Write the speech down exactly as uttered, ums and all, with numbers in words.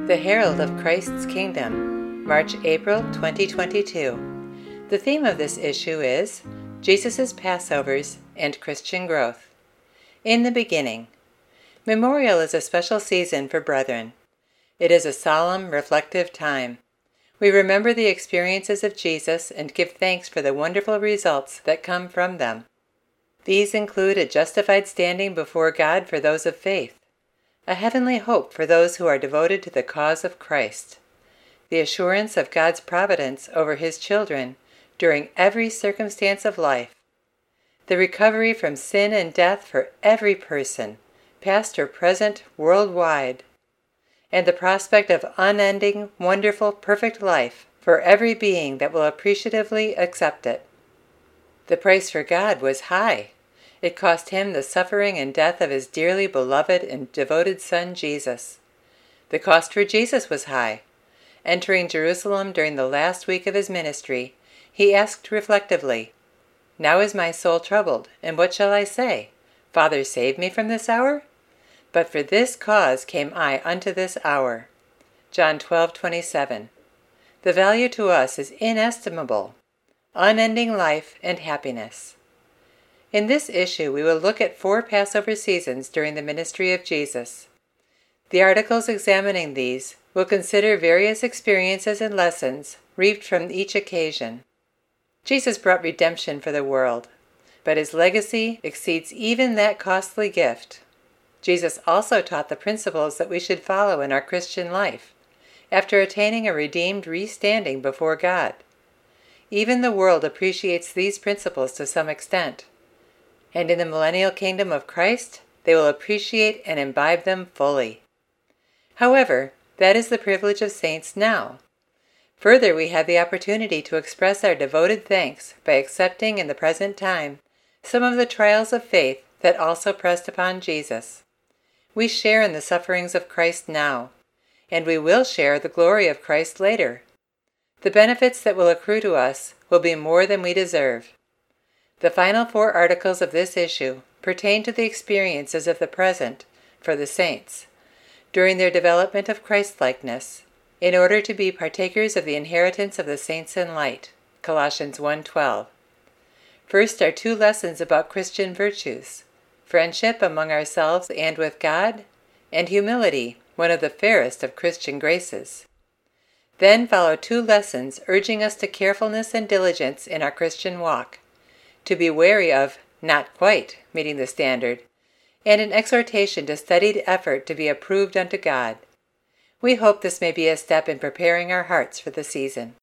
The Herald of Christ's Kingdom, March-April twenty twenty-two. The theme of this issue is Jesus' Passovers and Christian Growth. In the beginning. Memorial is a special season for brethren. It is a solemn, reflective time. We remember the experiences of Jesus and give thanks for the wonderful results that come from them. These include a justified standing before God for those of faith, a heavenly hope for those who are devoted to the cause of Christ, the assurance of God's providence over His children during every circumstance of life, the recovery from sin and death for every person, past or present, worldwide, and the prospect of unending, wonderful, perfect life for every being that will appreciatively accept it. The price for God was high. It cost Him the suffering and death of His dearly beloved and devoted Son, Jesus. The cost for Jesus was high. Entering Jerusalem during the last week of His ministry, He asked reflectively, "Now is my soul troubled, and what shall I say? Father, save me from this hour? But for this cause came I unto this hour." John twelve twenty-seven. The value to us is inestimable. Unending life and happiness. In this issue, we will look at four Passover seasons during the ministry of Jesus. The articles examining these will consider various experiences and lessons reaped from each occasion. Jesus brought redemption for the world, but His legacy exceeds even that costly gift. Jesus also taught the principles that we should follow in our Christian life, after attaining a redeemed re-standing before God. Even the world appreciates these principles to some extent, and in the millennial kingdom of Christ, they will appreciate and imbibe them fully. However, that is the privilege of saints now. Further, we have the opportunity to express our devoted thanks by accepting in the present time some of the trials of faith that also pressed upon Jesus. We share in the sufferings of Christ now, and we will share the glory of Christ later. The benefits that will accrue to us will be more than we deserve. The final four articles of this issue pertain to the experiences of the present for the saints, during their development of Christ-likeness, in order to be partakers of the inheritance of the saints in light, Colossians one twelve. First are two lessons about Christian virtues, friendship among ourselves and with God, and humility, one of the fairest of Christian graces. Then follow two lessons urging us to carefulness and diligence in our Christian walk, to be wary of not quite meeting the standard, and an exhortation to studied effort to be approved unto God. We hope this may be a step in preparing our hearts for the season.